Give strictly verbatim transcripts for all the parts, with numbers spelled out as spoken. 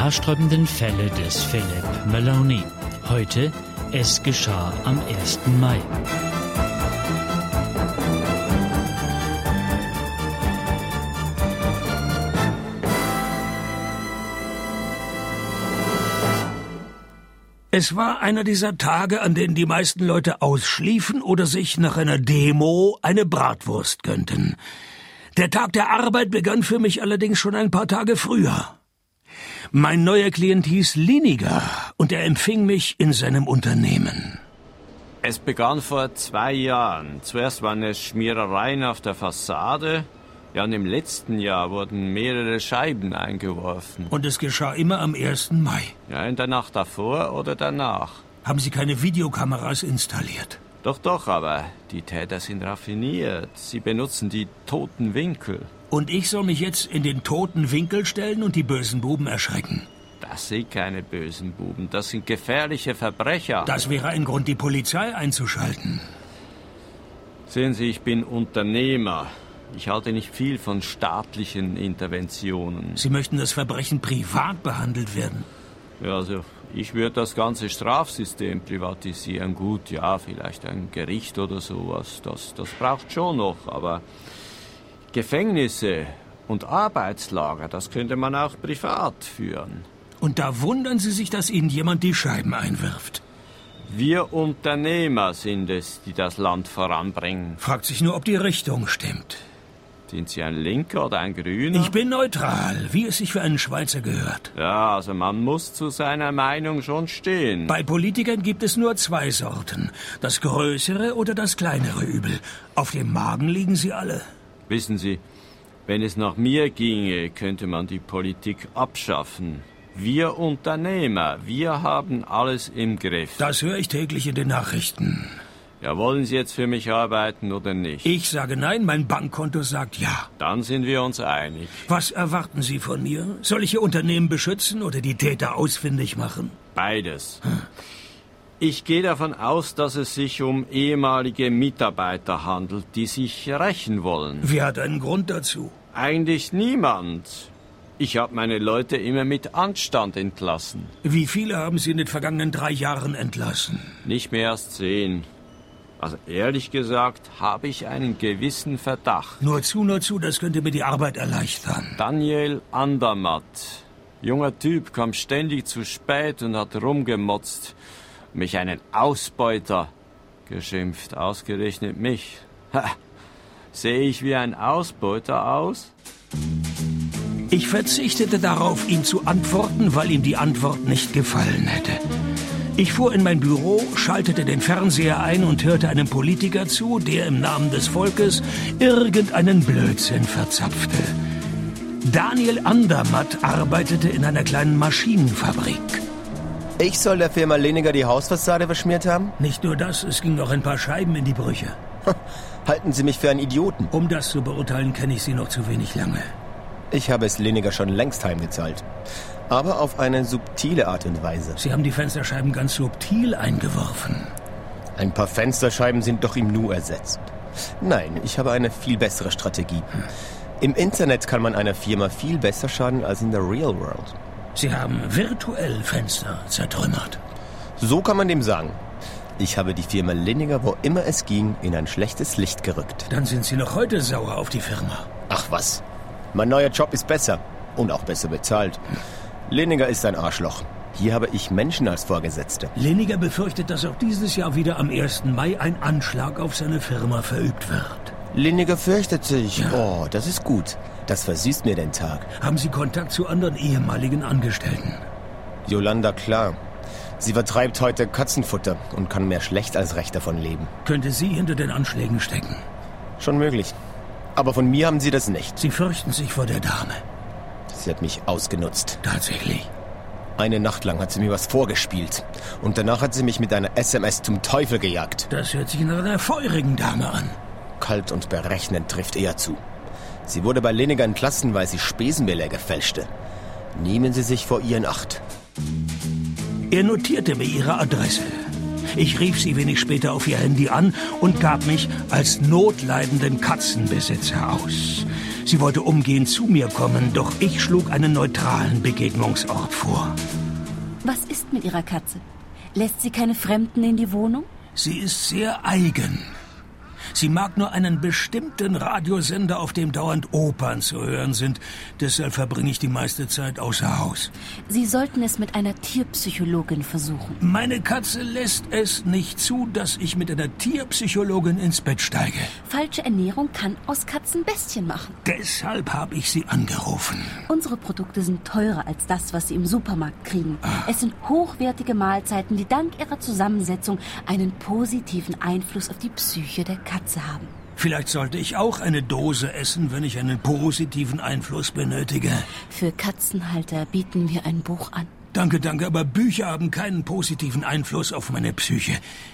haarsträubenden Fälle des Philip Maloney. Heute, es geschah am ersten Mai. Es war einer dieser Tage, an denen die meisten Leute ausschliefen oder sich nach einer Demo eine Bratwurst gönnten. Der Tag der Arbeit begann für mich allerdings schon ein paar Tage früher. Mein neuer Klient hieß Liniger und er empfing mich in seinem Unternehmen. Es begann vor zwei Jahren. Zuerst waren es Schmierereien auf der Fassade. Ja, und im letzten Jahr wurden mehrere Scheiben eingeworfen. Und es geschah immer am ersten Mai. Ja, in der Nacht davor oder danach. Haben Sie keine Videokameras installiert? Doch, doch, aber die Täter sind raffiniert. Sie benutzen die toten Winkel. Und ich soll mich jetzt in den toten Winkel stellen und die bösen Buben erschrecken? Das sind keine bösen Buben, das sind gefährliche Verbrecher. Das wäre ein Grund, die Polizei einzuschalten. Sehen Sie, ich bin Unternehmer. Ich halte nicht viel von staatlichen Interventionen. Sie möchten das Verbrechen privat behandelt werden? Ja, also ich würde das ganze Strafsystem privatisieren. Gut, ja, vielleicht ein Gericht oder sowas. Das, das braucht schon noch, aber Gefängnisse und Arbeitslager, das könnte man auch privat führen. Und da wundern Sie sich, dass Ihnen jemand die Scheiben einwirft? Wir Unternehmer sind es, die das Land voranbringen. Fragt sich nur, ob die Richtung stimmt. Sind Sie ein Linker oder ein Grüner? Ich bin neutral, wie es sich für einen Schweizer gehört. Ja, also man muss zu seiner Meinung schon stehen. Bei Politikern gibt es nur zwei Sorten. Das größere oder das kleinere Übel. Auf dem Magen liegen sie alle. Wissen Sie, wenn es nach mir ginge, könnte man die Politik abschaffen. Wir Unternehmer, wir haben alles im Griff. Das höre ich täglich in den Nachrichten. Ja, wollen Sie jetzt für mich arbeiten oder nicht? Ich sage nein, mein Bankkonto sagt ja. Dann sind wir uns einig. Was erwarten Sie von mir? Soll ich Ihr Unternehmen beschützen oder die Täter ausfindig machen? Beides. Hm. Ich gehe davon aus, dass es sich um ehemalige Mitarbeiter handelt, die sich rächen wollen. Wer hat einen Grund dazu? Eigentlich niemand. Ich habe meine Leute immer mit Anstand entlassen. Wie viele haben Sie in den vergangenen drei Jahren entlassen? Nicht mehr als zehn. Also ehrlich gesagt habe ich einen gewissen Verdacht. Nur zu, nur zu, das könnte mir die Arbeit erleichtern. Daniel Andermatt. Junger Typ, kam ständig zu spät und hat rumgemotzt. Mich einen Ausbeuter geschimpft. Ausgerechnet mich. Ha, sehe ich wie ein Ausbeuter aus? Ich verzichtete darauf, ihm zu antworten, weil ihm die Antwort nicht gefallen hätte. Ich fuhr in mein Büro, schaltete den Fernseher ein und hörte einem Politiker zu, der im Namen des Volkes irgendeinen Blödsinn verzapfte. Daniel Andermatt arbeitete in einer kleinen Maschinenfabrik. Ich soll der Firma Liniger die Hausfassade verschmiert haben? Nicht nur das, es ging noch ein paar Scheiben in die Brüche. Halten Sie mich für einen Idioten? Um das zu beurteilen, kenne ich Sie noch zu wenig lange. Ich habe es Liniger schon längst heimgezahlt. Aber auf eine subtile Art und Weise. Sie haben die Fensterscheiben ganz subtil eingeworfen. Ein paar Fensterscheiben sind doch im Nu ersetzt. Nein, ich habe eine viel bessere Strategie. Hm. Im Internet kann man einer Firma viel besser schaden als in der Real World. Sie haben virtuell Fenster zertrümmert. So kann man dem sagen. Ich habe die Firma Liniger, wo immer es ging, in ein schlechtes Licht gerückt. Dann sind Sie noch heute sauer auf die Firma. Ach was. Mein neuer Job ist besser. Und auch besser bezahlt. Liniger ist ein Arschloch. Hier habe ich Menschen als Vorgesetzte. Liniger befürchtet, dass auch dieses Jahr wieder am ersten Mai ein Anschlag auf seine Firma verübt wird. Liniger fürchtet sich. Ja. Oh, das ist gut. Das versüßt mir den Tag. Haben Sie Kontakt zu anderen ehemaligen Angestellten? Yolanda, klar. Sie vertreibt heute Katzenfutter und kann mehr schlecht als recht davon leben. Könnte sie hinter den Anschlägen stecken? Schon möglich. Aber von mir haben Sie das nicht. Sie fürchten sich vor der Dame. Sie hat mich ausgenutzt. Tatsächlich? Eine Nacht lang hat sie mir was vorgespielt. Und danach hat sie mich mit einer S M S zum Teufel gejagt. Das hört sich nach einer feurigen Dame an. Kalt und berechnend trifft eher zu. Sie wurde bei Liniger entlassen, weil sie Spesenbeläge fälschte. Nehmen Sie sich vor ihr in Acht. Er notierte mir ihre Adresse. Ich rief sie wenig später auf ihr Handy an und gab mich als notleidenden Katzenbesitzer aus. Sie wollte umgehend zu mir kommen, doch ich schlug einen neutralen Begegnungsort vor. Was ist mit Ihrer Katze? Lässt sie keine Fremden in die Wohnung? Sie ist sehr eigen. Sie mag nur einen bestimmten Radiosender, auf dem dauernd Opern zu hören sind. Deshalb verbringe ich die meiste Zeit außer Haus. Sie sollten es mit einer Tierpsychologin versuchen. Meine Katze lässt es nicht zu, dass ich mit einer Tierpsychologin ins Bett steige. Falsche Ernährung kann aus Katzen Bestien machen. Deshalb habe ich sie angerufen. Unsere Produkte sind teurer als das, was Sie im Supermarkt kriegen. Ah. Es sind hochwertige Mahlzeiten, die dank ihrer Zusammensetzung einen positiven Einfluss auf die Psyche der Katze haben. Vielleicht sollte ich auch eine Dose essen, wenn ich einen positiven Einfluss benötige. Für Katzenhalter bieten wir ein Buch an. Danke, danke, aber Bücher haben keinen positiven Einfluss auf meine Psyche.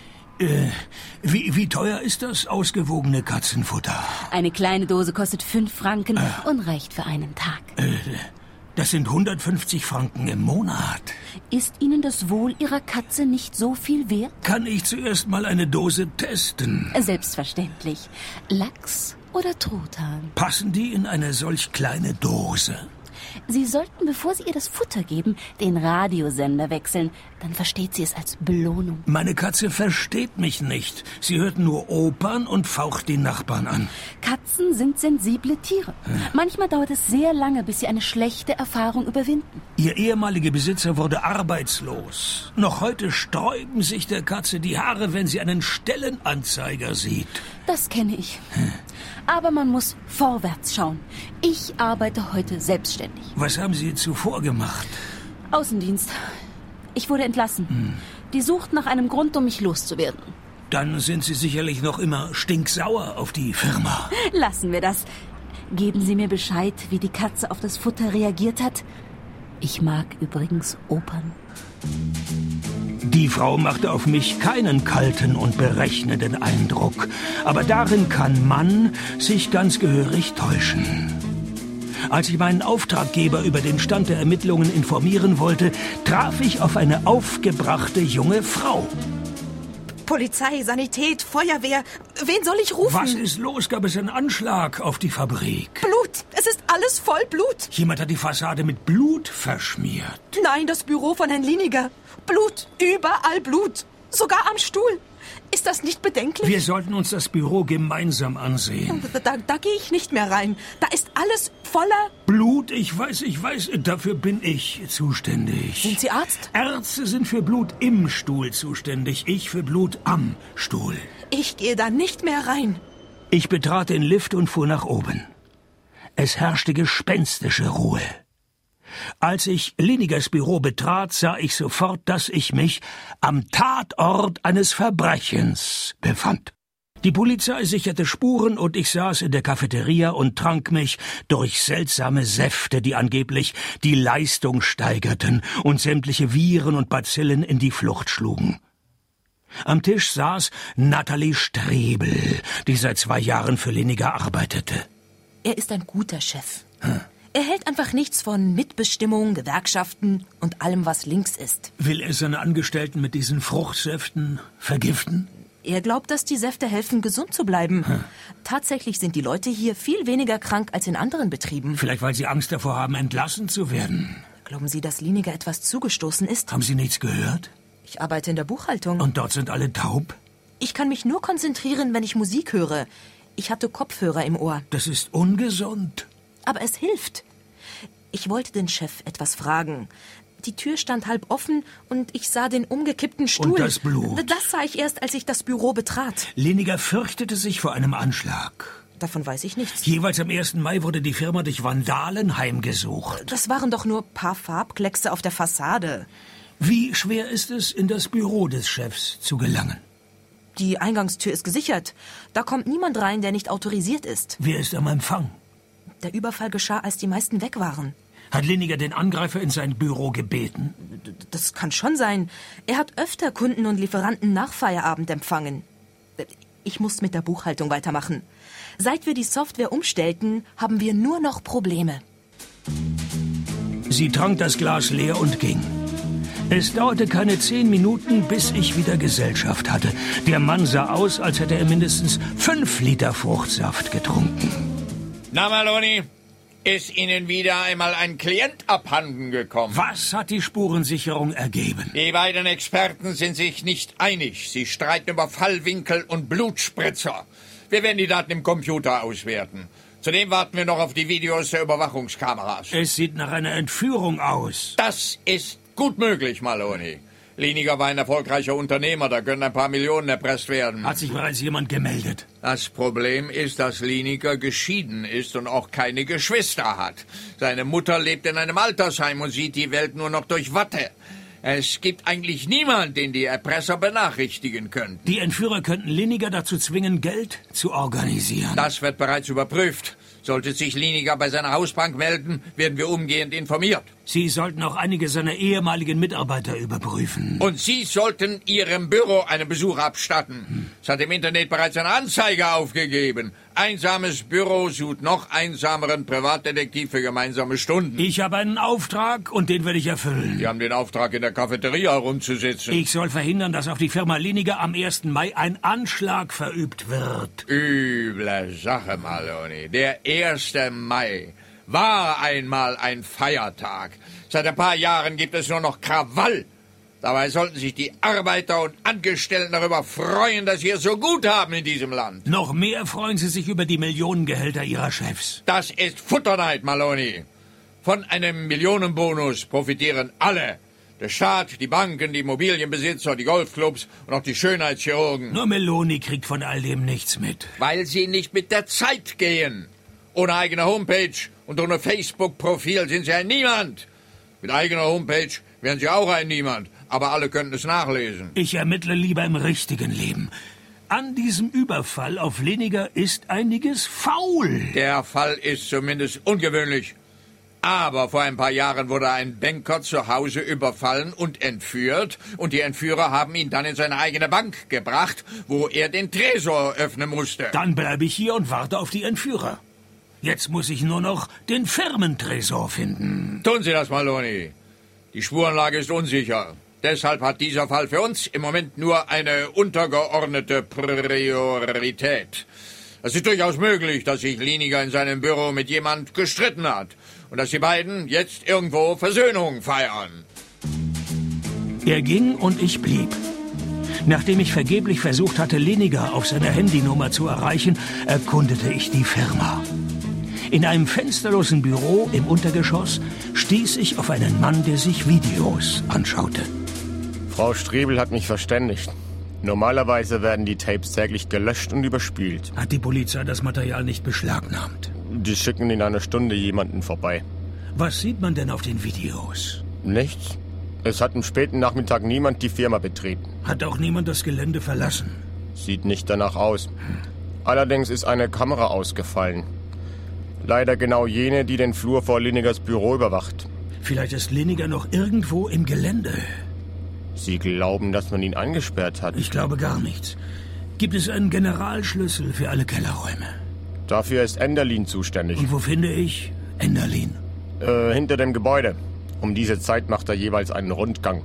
Äh, wie, wie teuer ist das ausgewogene Katzenfutter? Eine kleine Dose kostet fünf Franken äh. und reicht für einen Tag. Äh, das sind hundertfünfzig Franken im Monat. Ist Ihnen das Wohl Ihrer Katze nicht so viel wert? Kann ich zuerst mal eine Dose testen? Selbstverständlich. Lachs oder Truthahn? Passen die in eine solch kleine Dose? Sie sollten, bevor Sie ihr das Futter geben, den Radiosender wechseln. Dann versteht sie es als Belohnung. Meine Katze versteht mich nicht. Sie hört nur Opern und faucht die Nachbarn an. Katzen sind sensible Tiere. Hm. Manchmal dauert es sehr lange, bis sie eine schlechte Erfahrung überwinden. Ihr ehemaliger Besitzer wurde arbeitslos. Noch heute sträuben sich der Katze die Haare, wenn sie einen Stellenanzeiger sieht. Das kenne ich. Hm. Aber man muss vorwärts schauen. Ich arbeite heute selbstständig. Was haben Sie zuvor gemacht? Außendienst. Ich wurde entlassen. Hm. Die sucht nach einem Grund, um mich loszuwerden. Dann sind Sie sicherlich noch immer stinksauer auf die Firma. Lassen wir das. Geben Sie mir Bescheid, wie die Katze auf das Futter reagiert hat. Ich mag übrigens Opern. Die Frau machte auf mich keinen kalten und berechnenden Eindruck. Aber darin kann man sich ganz gehörig täuschen. Als ich meinen Auftraggeber über den Stand der Ermittlungen informieren wollte, traf ich auf eine aufgebrachte junge Frau. Polizei, Sanität, Feuerwehr. Wen soll ich rufen? Was ist los? Gab es einen Anschlag auf die Fabrik? Blut. Es ist alles voll Blut. Jemand hat die Fassade mit Blut verschmiert. Nein, das Büro von Herrn Liniger. Blut. Überall Blut. Sogar am Stuhl. Ist das nicht bedenklich? Wir sollten uns das Büro gemeinsam ansehen. Da, da, da gehe ich nicht mehr rein. Da ist alles voller Blut. Ich weiß, ich weiß. Dafür bin ich zuständig. Sind Sie Arzt? Ärzte sind für Blut im Stuhl zuständig. Ich für Blut am Stuhl. Ich gehe da nicht mehr rein. Ich betrat den Lift und fuhr nach oben. Es herrschte gespenstische Ruhe. Als ich Linigers Büro betrat, sah ich sofort, dass ich mich am Tatort eines Verbrechens befand. Die Polizei sicherte Spuren und ich saß in der Cafeteria und trank mich durch seltsame Säfte, die angeblich die Leistung steigerten und sämtliche Viren und Bazillen in die Flucht schlugen. Am Tisch saß Nathalie Strebel, die seit zwei Jahren für Liniger arbeitete. Er ist ein guter Chef. Hm. Er hält einfach nichts von Mitbestimmung, Gewerkschaften und allem, was links ist. Will er seine Angestellten mit diesen Fruchtsäften vergiften? Er glaubt, dass die Säfte helfen, gesund zu bleiben. Hm. Tatsächlich sind die Leute hier viel weniger krank als in anderen Betrieben. Vielleicht, weil sie Angst davor haben, entlassen zu werden. Glauben Sie, dass Liniger etwas zugestoßen ist? Haben Sie nichts gehört? Ich arbeite in der Buchhaltung. Und dort sind alle taub? Ich kann mich nur konzentrieren, wenn ich Musik höre. Ich hatte Kopfhörer im Ohr. Das ist ungesund. Aber es hilft. Ich wollte den Chef etwas fragen. Die Tür stand halb offen und ich sah den umgekippten Stuhl. Und das Blut? Das sah ich erst, als ich das Büro betrat. Liniger fürchtete sich vor einem Anschlag. Davon weiß ich nichts. Jeweils am ersten Mai wurde die Firma durch Vandalen heimgesucht. Das waren doch nur ein paar Farbkleckse auf der Fassade. Wie schwer ist es, in das Büro des Chefs zu gelangen? Die Eingangstür ist gesichert. Da kommt niemand rein, der nicht autorisiert ist. Wer ist am Empfang? Der Überfall geschah, als die meisten weg waren. Hat Liniger den Angreifer in sein Büro gebeten? Das kann schon sein. Er hat öfter Kunden und Lieferanten nach Feierabend empfangen. Ich muss mit der Buchhaltung weitermachen. Seit wir die Software umstellten, haben wir nur noch Probleme. Sie trank das Glas leer und ging. Es dauerte keine zehn Minuten, bis ich wieder Gesellschaft hatte. Der Mann sah aus, als hätte er mindestens fünf Liter Fruchtsaft getrunken. Na, Maloney, ist Ihnen wieder einmal ein Klient abhanden gekommen? Was hat die Spurensicherung ergeben? Die beiden Experten sind sich nicht einig. Sie streiten über Fallwinkel und Blutspritzer. Wir werden die Daten im Computer auswerten. Zudem warten wir noch auf die Videos der Überwachungskameras. Es sieht nach einer Entführung aus. Das ist gut möglich, Maloney. Liniger war ein erfolgreicher Unternehmer, da können ein paar Millionen erpresst werden. Hat sich bereits jemand gemeldet? Das Problem ist, dass Liniger geschieden ist und auch keine Geschwister hat. Seine Mutter lebt in einem Altersheim und sieht die Welt nur noch durch Watte. Es gibt eigentlich niemanden, den die Erpresser benachrichtigen können. Die Entführer könnten Liniger dazu zwingen, Geld zu organisieren. Das wird bereits überprüft. Sollte sich Liniger bei seiner Hausbank melden, werden wir umgehend informiert. Sie sollten auch einige seiner ehemaligen Mitarbeiter überprüfen. Und Sie sollten Ihrem Büro einen Besuch abstatten. Hm. Es hat im Internet bereits eine Anzeige aufgegeben. Einsames Büro sucht noch einsameren Privatdetektiv für gemeinsame Stunden. Ich habe einen Auftrag und den werde ich erfüllen. Sie haben den Auftrag, in der Cafeteria rumzusitzen. Ich soll verhindern, dass auf die Firma Liniger am ersten Mai ein Anschlag verübt wird. Üble Sache, Maloney. Der erste Mai war einmal ein Feiertag. Seit ein paar Jahren gibt es nur noch Krawall. Dabei sollten sich die Arbeiter und Angestellten darüber freuen, dass sie es so gut haben in diesem Land. Noch mehr freuen sie sich über die Millionengehälter ihrer Chefs. Das ist Futterneid, Maloney. Von einem Millionenbonus profitieren alle. Der Staat, die Banken, die Immobilienbesitzer, die Golfclubs und auch die Schönheitschirurgen. Nur Meloni kriegt von all dem nichts mit. Weil sie nicht mit der Zeit gehen. Ohne eigene Homepage und ohne Facebook-Profil sind sie ein Niemand. Mit eigener Homepage wären sie auch ein Niemand. Aber alle könnten es nachlesen. Ich ermittle lieber im richtigen Leben. An diesem Überfall auf Liniger ist einiges faul. Der Fall ist zumindest ungewöhnlich. Aber vor ein paar Jahren wurde ein Banker zu Hause überfallen und entführt. Und die Entführer haben ihn dann in seine eigene Bank gebracht, wo er den Tresor öffnen musste. Dann bleibe ich hier und warte auf die Entführer. Jetzt muss ich nur noch den Firmentresor finden. Tun Sie das, Maloney. Die Spurenlage ist unsicher. Deshalb hat dieser Fall für uns im Moment nur eine untergeordnete Priorität. Es ist durchaus möglich, dass sich Liniger in seinem Büro mit jemand gestritten hat und dass die beiden jetzt irgendwo Versöhnung feiern. Er ging und ich blieb. Nachdem ich vergeblich versucht hatte, Liniger auf seiner Handynummer zu erreichen, erkundete ich die Firma. In einem fensterlosen Büro im Untergeschoss stieß ich auf einen Mann, der sich Videos anschaute. Frau Strebel hat mich verständigt. Normalerweise werden die Tapes täglich gelöscht und überspielt. Hat die Polizei das Material nicht beschlagnahmt? Die schicken in einer Stunde jemanden vorbei. Was sieht man denn auf den Videos? Nichts. Es hat am späten Nachmittag niemand die Firma betreten. Hat auch niemand das Gelände verlassen? Sieht nicht danach aus. Allerdings ist eine Kamera ausgefallen. Leider genau jene, die den Flur vor Linigers Büro überwacht. Vielleicht ist Liniger noch irgendwo im Gelände. Sie glauben, dass man ihn eingesperrt hat? Ich glaube gar nichts. Gibt es einen Generalschlüssel für alle Kellerräume? Dafür ist Enderlin zuständig. Und wo finde ich Enderlin? Äh, hinter dem Gebäude. Um diese Zeit macht er jeweils einen Rundgang.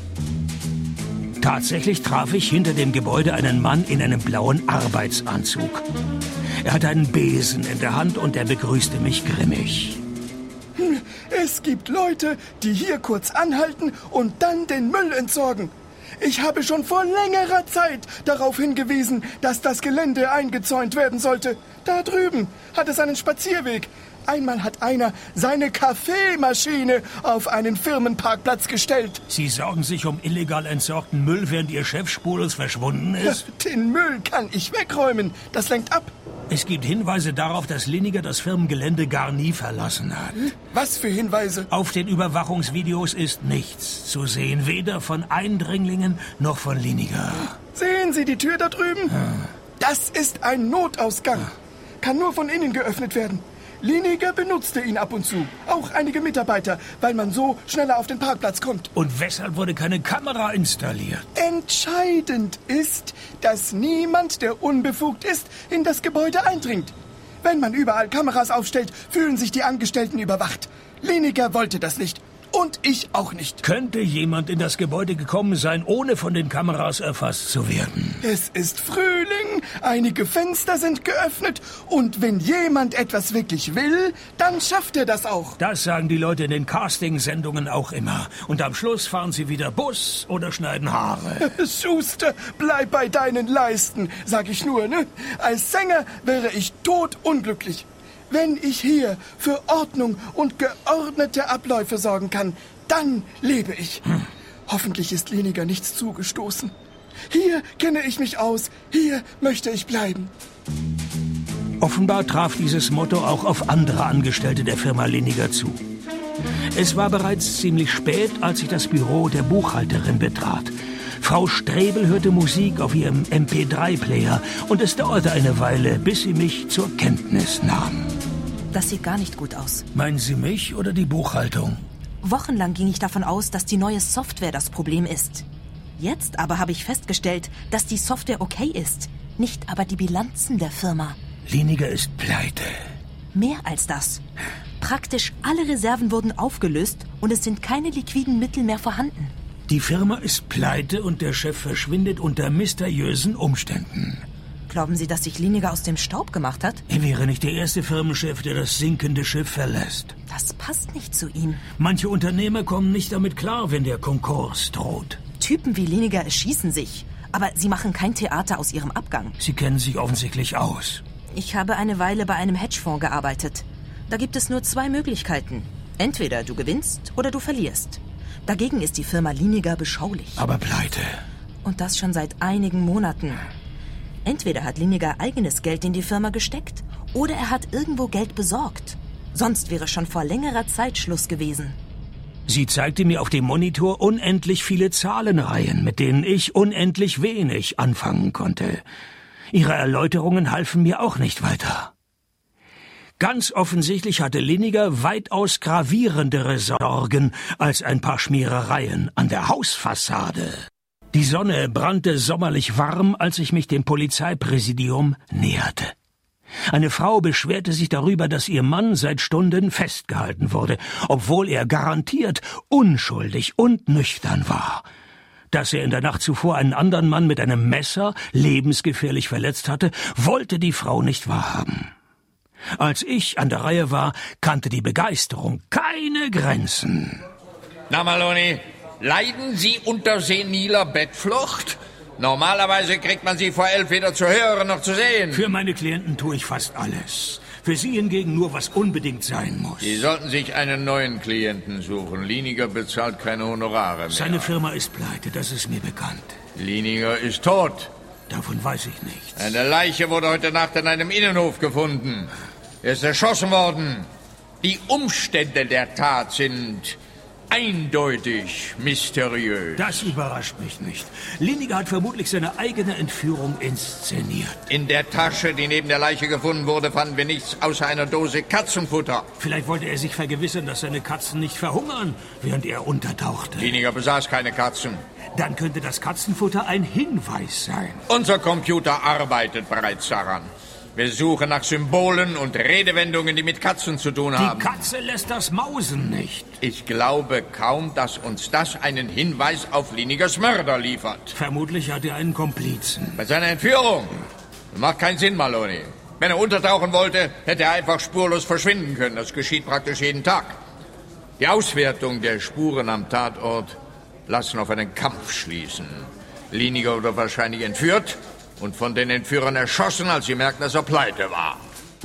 Tatsächlich traf ich hinter dem Gebäude einen Mann in einem blauen Arbeitsanzug. Er hatte einen Besen in der Hand und er begrüßte mich grimmig. Es gibt Leute, die hier kurz anhalten und dann den Müll entsorgen. Ich habe schon vor längerer Zeit darauf hingewiesen, dass das Gelände eingezäunt werden sollte. Da drüben hat es einen Spazierweg. Einmal hat einer seine Kaffeemaschine auf einen Firmenparkplatz gestellt. Sie sorgen sich um illegal entsorgten Müll, während Ihr Chef spurlos verschwunden ist? Den Müll kann ich wegräumen. Das lenkt ab. Es gibt Hinweise darauf, dass Liniger das Firmengelände gar nie verlassen hat. Was für Hinweise? Auf den Überwachungsvideos ist nichts zu sehen, weder von Eindringlingen noch von Liniger. Sehen Sie die Tür da drüben? Hm. Das ist ein Notausgang. Kann nur von innen geöffnet werden. Liniger benutzte ihn ab und zu, auch einige Mitarbeiter, weil man so schneller auf den Parkplatz kommt. Und weshalb wurde keine Kamera installiert? Entscheidend ist, dass niemand, der unbefugt ist, in das Gebäude eindringt. Wenn man überall Kameras aufstellt, fühlen sich die Angestellten überwacht. Liniger wollte das nicht. Und ich auch nicht. Könnte jemand in das Gebäude gekommen sein, ohne von den Kameras erfasst zu werden? Es ist Frühling, einige Fenster sind geöffnet und wenn jemand etwas wirklich will, dann schafft er das auch. Das sagen die Leute in den Castingsendungen auch immer. Und am Schluss fahren sie wieder Bus oder schneiden Haare. Schuster, bleib bei deinen Leisten, sag ich nur, ne? Als Sänger wäre ich todunglücklich. Wenn ich hier für Ordnung und geordnete Abläufe sorgen kann, dann lebe ich. Hm. Hoffentlich ist Liniger nichts zugestoßen. Hier kenne ich mich aus, hier möchte ich bleiben. Offenbar traf dieses Motto auch auf andere Angestellte der Firma Liniger zu. Es war bereits ziemlich spät, als ich das Büro der Buchhalterin betrat. Frau Strebel hörte Musik auf ihrem M P drei Player und es dauerte eine Weile, bis sie mich zur Kenntnis nahm. Das sieht gar nicht gut aus. Meinen Sie mich oder die Buchhaltung? Wochenlang ging ich davon aus, dass die neue Software das Problem ist. Jetzt aber habe ich festgestellt, dass die Software okay ist, nicht aber die Bilanzen der Firma. Liniger ist pleite. Mehr als das. Praktisch alle Reserven wurden aufgelöst und es sind keine liquiden Mittel mehr vorhanden. Die Firma ist pleite und der Chef verschwindet unter mysteriösen Umständen. Glauben Sie, dass sich Liniger aus dem Staub gemacht hat? Er wäre nicht der erste Firmenchef, der das sinkende Schiff verlässt. Das passt nicht zu ihm. Manche Unternehmer kommen nicht damit klar, wenn der Konkurs droht. Typen wie Liniger erschießen sich, aber sie machen kein Theater aus ihrem Abgang. Sie kennen sich offensichtlich aus. Ich habe eine Weile bei einem Hedgefonds gearbeitet. Da gibt es nur zwei Möglichkeiten. Entweder du gewinnst oder du verlierst. Dagegen ist die Firma Liniger beschaulich. Aber pleite. Und das schon seit einigen Monaten. Entweder hat Liniger eigenes Geld in die Firma gesteckt oder er hat irgendwo Geld besorgt. Sonst wäre schon vor längerer Zeit Schluss gewesen. Sie zeigte mir auf dem Monitor unendlich viele Zahlenreihen, mit denen ich unendlich wenig anfangen konnte. Ihre Erläuterungen halfen mir auch nicht weiter. Ganz offensichtlich hatte Liniger weitaus gravierendere Sorgen als ein paar Schmierereien an der Hausfassade. Die Sonne brannte sommerlich warm, als ich mich dem Polizeipräsidium näherte. Eine Frau beschwerte sich darüber, dass ihr Mann seit Stunden festgehalten wurde, obwohl er garantiert unschuldig und nüchtern war. Dass er in der Nacht zuvor einen anderen Mann mit einem Messer lebensgefährlich verletzt hatte, wollte die Frau nicht wahrhaben. Als ich an der Reihe war, kannte die Begeisterung keine Grenzen. Na, Maloney, leiden Sie unter seniler Bettflucht? Normalerweise kriegt man Sie vor elf weder zu hören noch zu sehen. Für meine Klienten tue ich fast alles. Für Sie hingegen nur, was unbedingt sein muss. Sie sollten sich einen neuen Klienten suchen. Liniger bezahlt keine Honorare mehr. Seine Firma ist pleite, das ist mir bekannt. Liniger ist tot. Davon weiß ich nichts. Eine Leiche wurde heute Nacht in einem Innenhof gefunden. Er ist erschossen worden. Die Umstände der Tat sind eindeutig mysteriös. Das überrascht mich nicht. Liniger hat vermutlich seine eigene Entführung inszeniert. In der Tasche, die neben der Leiche gefunden wurde, fanden wir nichts außer einer Dose Katzenfutter. Vielleicht wollte er sich vergewissern, dass seine Katzen nicht verhungern, während er untertauchte. Liniger besaß keine Katzen. Dann könnte das Katzenfutter ein Hinweis sein. Unser Computer arbeitet bereits daran. Wir suchen nach Symbolen und Redewendungen, die mit Katzen zu tun haben. Die Katze lässt das Mausen nicht. Ich glaube kaum, dass uns das einen Hinweis auf Linigers Mörder liefert. Vermutlich hat er einen Komplizen. Bei seiner Entführung? Das macht keinen Sinn, Maloney. Wenn er untertauchen wollte, hätte er einfach spurlos verschwinden können. Das geschieht praktisch jeden Tag. Die Auswertung der Spuren am Tatort lassen auf einen Kampf schließen. Liniger wurde wahrscheinlich entführt und von den Entführern erschossen, als sie merkten, dass er pleite war.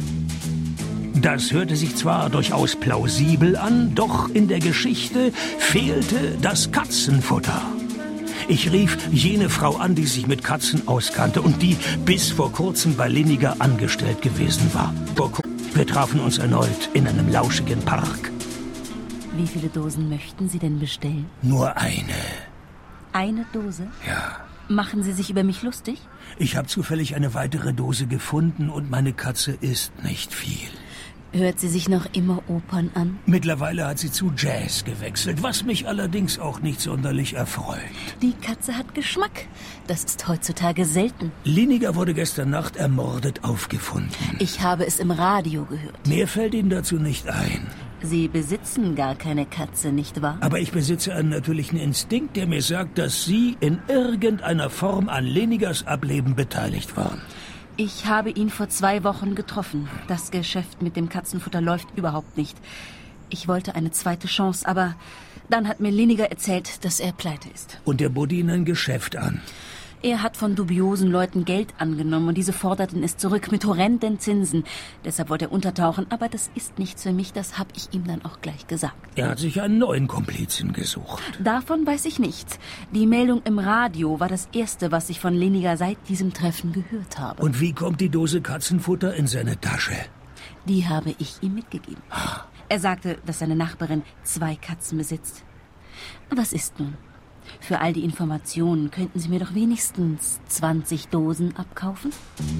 Das hörte sich zwar durchaus plausibel an, doch in der Geschichte fehlte das Katzenfutter. Ich rief jene Frau an, die sich mit Katzen auskannte und die bis vor kurzem bei Liniger angestellt gewesen war. Wir trafen uns erneut in einem lauschigen Park. Wie viele Dosen möchten Sie denn bestellen? Nur eine. Eine Dose? Ja. Machen Sie sich über mich lustig? Ich habe zufällig eine weitere Dose gefunden und meine Katze isst nicht viel. Hört sie sich noch immer Opern an? Mittlerweile hat sie zu Jazz gewechselt, was mich allerdings auch nicht sonderlich erfreut. Die Katze hat Geschmack. Das ist heutzutage selten. Liniger wurde gestern Nacht ermordet aufgefunden. Ich habe es im Radio gehört. Mehr fällt Ihnen dazu nicht ein. Sie besitzen gar keine Katze, nicht wahr? Aber ich besitze einen natürlichen Instinkt, der mir sagt, dass Sie in irgendeiner Form an Lenigers Ableben beteiligt waren. Ich habe ihn vor zwei Wochen getroffen. Das Geschäft mit dem Katzenfutter läuft überhaupt nicht. Ich wollte eine zweite Chance, aber dann hat mir Leniger erzählt, dass er pleite ist. Und er bot Ihnen ein Geschäft an? Er hat von dubiosen Leuten Geld angenommen und diese forderten es zurück mit horrenden Zinsen. Deshalb wollte er untertauchen, aber das ist nichts für mich, das habe ich ihm dann auch gleich gesagt. Er hat sich einen neuen Komplizen gesucht. Davon weiß ich nichts. Die Meldung im Radio war das Erste, was ich von Leniger seit diesem Treffen gehört habe. Und wie kommt die Dose Katzenfutter in seine Tasche? Die habe ich ihm mitgegeben. Er sagte, dass seine Nachbarin zwei Katzen besitzt. Was ist nun? Für all die Informationen könnten Sie mir doch wenigstens zwanzig Dosen abkaufen?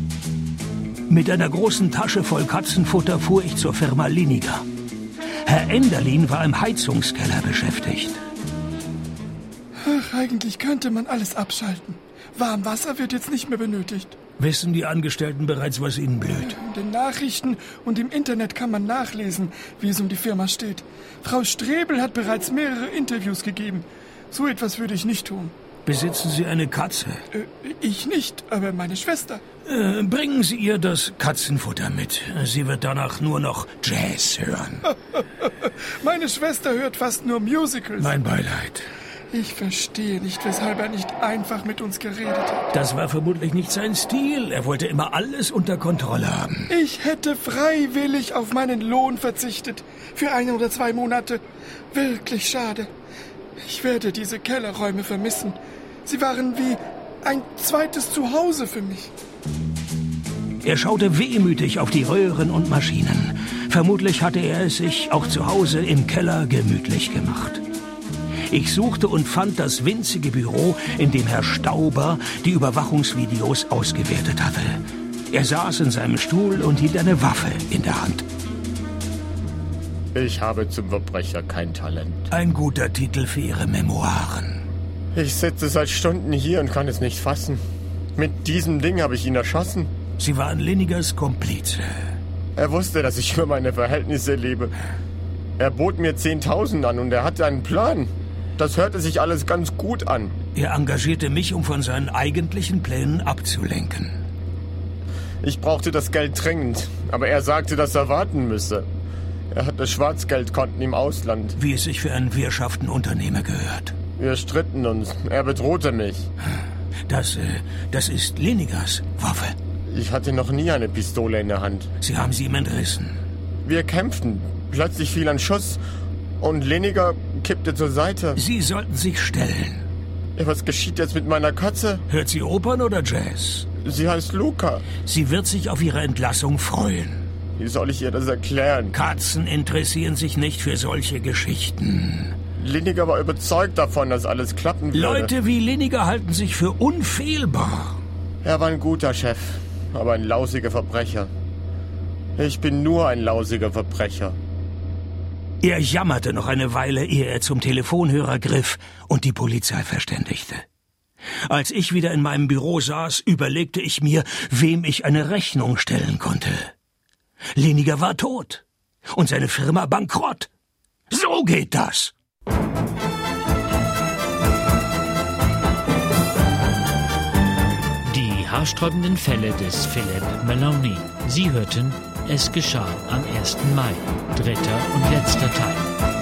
Mit einer großen Tasche voll Katzenfutter fuhr ich zur Firma Leniger. Herr Enderlin war im Heizungskeller beschäftigt. Ach, eigentlich könnte man alles abschalten. Warmwasser wird jetzt nicht mehr benötigt. Wissen die Angestellten bereits, was ihnen blüht? In den Nachrichten und im Internet kann man nachlesen, wie es um die Firma steht. Frau Strebel hat bereits mehrere Interviews gegeben. So etwas würde ich nicht tun. Besitzen Sie eine Katze? Äh, ich nicht, aber meine Schwester. Äh, bringen Sie ihr das Katzenfutter mit. Sie wird danach nur noch Jazz hören. Meine Schwester hört fast nur Musicals. Mein Beileid. Ich verstehe nicht, weshalb er nicht einfach mit uns geredet hat. Das war vermutlich nicht sein Stil. Er wollte immer alles unter Kontrolle haben. Ich hätte freiwillig auf meinen Lohn verzichtet. Für ein oder zwei Monate. Wirklich schade. Ich werde diese Kellerräume vermissen. Sie waren wie ein zweites Zuhause für mich. Er schaute wehmütig auf die Röhren und Maschinen. Vermutlich hatte er es sich auch zu Hause im Keller gemütlich gemacht. Ich suchte und fand das winzige Büro, in dem Herr Stauber die Überwachungsvideos ausgewertet hatte. Er saß in seinem Stuhl und hielt eine Waffe in der Hand. Ich habe zum Verbrecher kein Talent. Ein guter Titel für Ihre Memoiren. Ich sitze seit Stunden hier und kann es nicht fassen. Mit diesem Ding habe ich ihn erschossen. Sie waren Lenigers Komplize. Er wusste, dass ich über meine Verhältnisse lebe. Er bot mir zehntausend an und er hatte einen Plan. Das hörte sich alles ganz gut an. Er engagierte mich, um von seinen eigentlichen Plänen abzulenken. Ich brauchte das Geld dringend, aber er sagte, dass er warten müsse. Er hatte Schwarzgeldkonten im Ausland. Wie es sich für einen wirtschaften Unternehmer gehört. Wir stritten uns. Er bedrohte mich. Das, äh, das ist Lenigers Waffe. Ich hatte noch nie eine Pistole in der Hand. Sie haben sie ihm entrissen. Wir kämpften. Plötzlich fiel ein Schuss und Leniger kippte zur Seite. Sie sollten sich stellen. Ja, was geschieht jetzt mit meiner Katze? Hört sie Opern oder Jazz? Sie heißt Luca. Sie wird sich auf ihre Entlassung freuen. Wie soll ich ihr das erklären? Katzen interessieren sich nicht für solche Geschichten. Leniger war überzeugt davon, dass alles klappen würde. Leute wie Leniger halten sich für unfehlbar. Er war ein guter Chef, aber ein lausiger Verbrecher. Ich bin nur ein lausiger Verbrecher. Er jammerte noch eine Weile, ehe er zum Telefonhörer griff und die Polizei verständigte. Als ich wieder in meinem Büro saß, überlegte ich mir, wem ich eine Rechnung stellen konnte. Leniger war tot und seine Firma bankrott. So geht das. Die haarsträubenden Fälle des Philip Maloney. Sie hörten Es geschah am ersten Mai, dritter und letzter Teil.